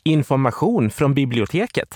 information från biblioteket.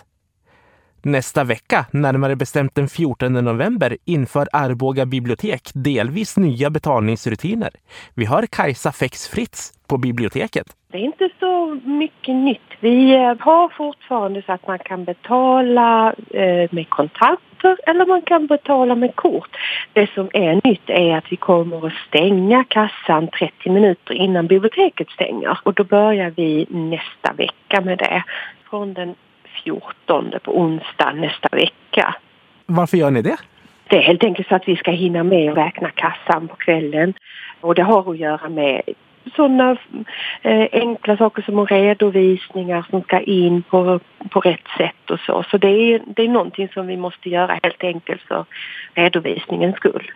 Nästa vecka, närmare bestämt den 14 november, inför Arboga bibliotek delvis nya betalningsrutiner. Vi har Kajsa Fäx-Fritz på biblioteket. Det är inte så mycket nytt. Vi har fortfarande så att man kan betala med kontanter eller man kan betala med kort. Det som är nytt är att vi kommer att stänga kassan 30 minuter innan biblioteket stänger. Och då börjar vi nästa vecka med det. Från den 14 på onsdag nästa vecka. Varför gör ni det? Det är helt enkelt så att vi ska hinna med att räkna kassan på kvällen. Och det har att göra med sådana enkla saker som redovisningar som ska in på rätt sätt och så. Så det är någonting som vi måste göra helt enkelt för redovisningens skull.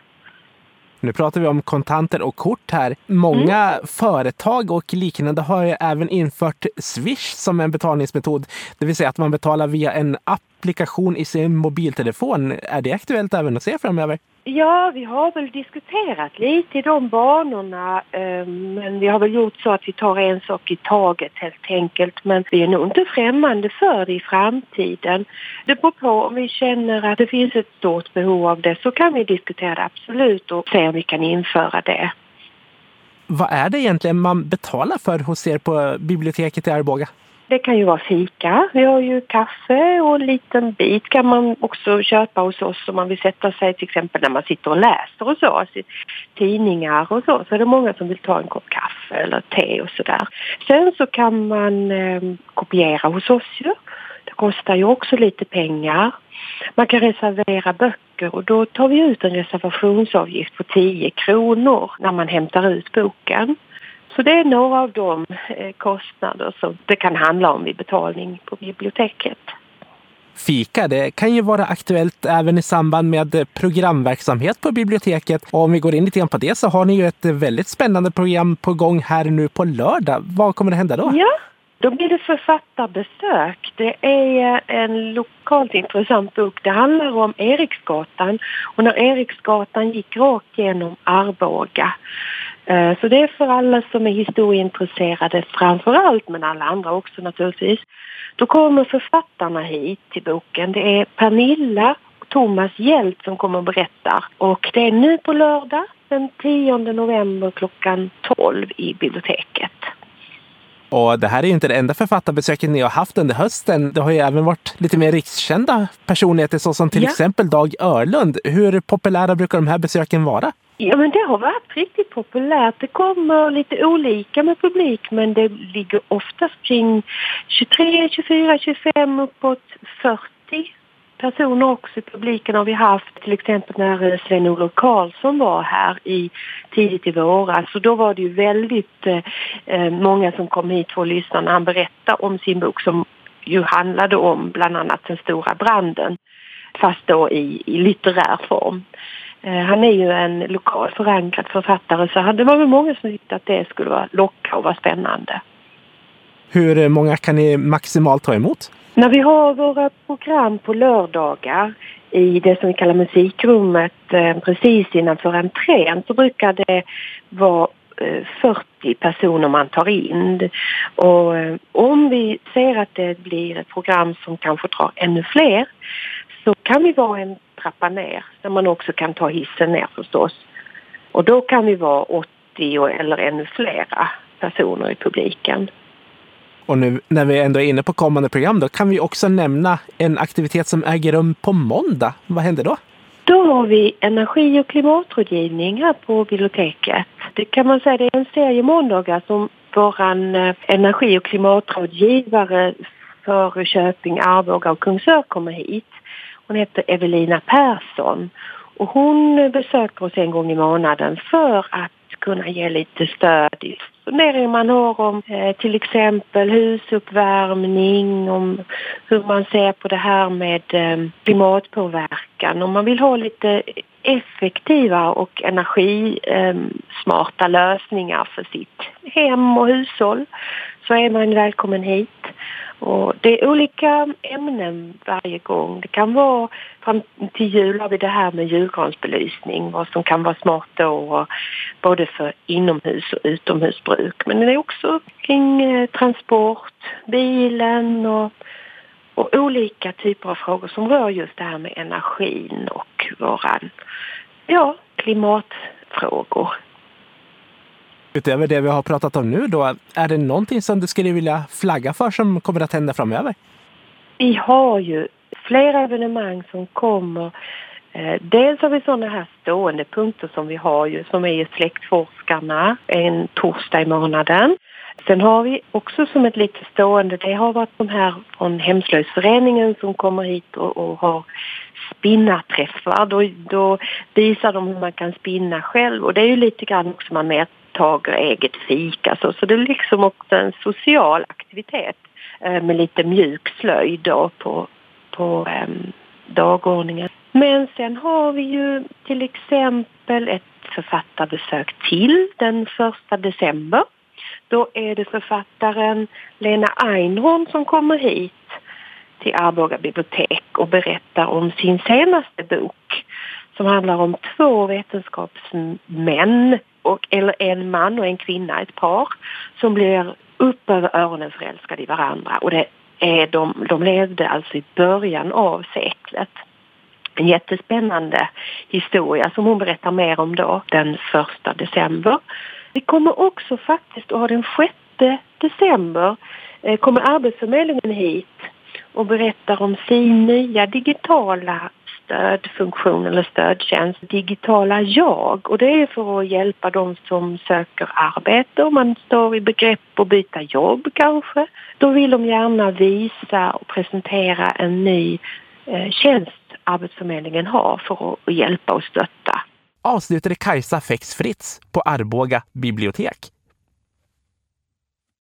Nu pratar vi om kontanter och kort här. Många företag och liknande har ju även infört Swish som en betalningsmetod. Det vill säga att man betalar via en applikation i sin mobiltelefon. Är det aktuellt även att se framöver? Ja, vi har väl diskuterat lite i de banorna, men vi har väl gjort så att vi tar en sak i taget helt enkelt. Men vi är nog inte främmande för det i framtiden. Det beror på, om vi känner att det finns ett stort behov av det så kan vi diskutera det absolut och se om vi kan införa det. Vad är det egentligen man betalar för hos er på biblioteket i Arboga? Det kan ju vara fika. Vi har ju kaffe och en liten bit kan man också köpa hos oss om man vill sätta sig till exempel när man sitter och läser och så. Tidningar och så. Så är det många som vill ta en kopp kaffe eller te och sådär. Sen så kan man kopiera hos oss ju. Det kostar ju också lite pengar. Man kan reservera böcker och då tar vi ut en reservationsavgift på 10 kronor när man hämtar ut boken. Så det är några av de kostnader som det kan handla om vid betalning på biblioteket. Fika, det kan ju vara aktuellt även i samband med programverksamhet på biblioteket. Och om vi går in lite grann på det så har ni ju ett väldigt spännande program på gång här nu på lördag. Vad kommer det hända då? Ja, då blir det författarbesök. Det är en lokalt intressant bok. Det handlar om Eriksgatan och när Eriksgatan gick rakt genom Arboga. Så det är för alla som är historieintresserade framför allt, men alla andra också naturligtvis. Då kommer författarna hit till boken. Det är Pernilla och Thomas Hjelt som kommer och berättar. Och det är nu på lördag den 10 november klockan 12 i biblioteket. Och det här är ju inte det enda författarbesöket ni har haft under hösten. Det har ju även varit lite mer rikskända personligheter såsom till exempel Dag Örlund. Hur populära brukar de här besöken vara? Ja, men det har varit riktigt populärt. Det kommer lite olika med publik, men det ligger oftast kring 23, 24, 25 uppåt 40 personer också i publiken har vi haft. Till exempel när Sven-Olof Karlsson var här tidigt i våras. Så då var det ju väldigt många som kom hit för att lyssna när han berättade om sin bok som ju handlade om bland annat den stora branden, fast då i litterär form. Han är ju en lokal förankrad författare så det var väl många som tyckte att det skulle vara locka och vara spännande. Hur många kan ni maximalt ta emot? När vi har våra program på lördagar i det som vi kallar musikrummet precis innanför entrén så brukar det vara 40 personer man tar in. Och om vi ser att det blir ett program som kanske drar ännu fler så kan vi vara en trappa ner där man också kan ta hissen ner förstås. Och då kan vi vara 80 eller ännu flera personer i publiken. Och nu när vi ändå är inne på kommande program då kan vi också nämna en aktivitet som äger rum på måndag. Vad händer då? Då har vi energi- och klimatrådgivning här på biblioteket. Det kan man säga det är en serie måndagar som våran energi- och klimatrådgivare för Köping, Arboga och Kungsör kommer hit. Hon heter Evelina Persson och hon besöker oss en gång i månaden för att kunna ge lite stöd i funderingar man har om till exempel husuppvärmning, om hur man ser på det här med klimatpåverkan. Om man vill ha lite effektiva och energismarta lösningar för sitt hem och hushåll så är man välkommen hit. Och det är olika ämnen varje gång. Det kan vara fram till jul har vi det här med julgransbelysning. Vad som kan vara smart då både för inomhus och utomhusbruk. Men det är också kring transport, bilen och olika typer av frågor som rör just det här med energin och våran klimatfrågor. Utöver det vi har pratat om nu då, är det någonting som du skulle vilja flagga för som kommer att hända framöver? Vi har ju flera evenemang som kommer. Dels har vi sådana här stående punkter som vi har ju, som är Släktforskarna en torsdag i månaden. Sen har vi också som ett lite stående, det har varit de här från Hemslöjdsföreningen som kommer hit och har spinnarträffar. Då visar de hur man kan spinna själv, och det är ju lite grann också man medtager eget fika. Så det är liksom också en social aktivitet med lite mjuk slöjd då på dagordningen. Men sen har vi ju till exempel ett författarbesök till den 1 december. Då är det författaren Lena Einhorn som kommer hit till Arboga bibliotek och berättar om sin senaste bok som handlar om 2 vetenskapsmän eller en man och en kvinna, ett par, som blir upp över öronen förälskade i varandra. Och de levde alltså i början av seklet. En jättespännande historia som hon berättar mer om då den 1 december. Vi kommer också faktiskt att ha den 6 december kommer Arbetsförmedlingen hit och berättar om sin nya digitala stödfunktion eller stödtjänst, digitala jag. Och det är för att hjälpa de som söker arbete, om man står i begrepp att byta jobb kanske. Då vill de gärna visa och presentera en ny tjänst Arbetsförmedlingen har för att hjälpa och stötta. Avslutade Kajsa Fäx Fritz på Arboga bibliotek.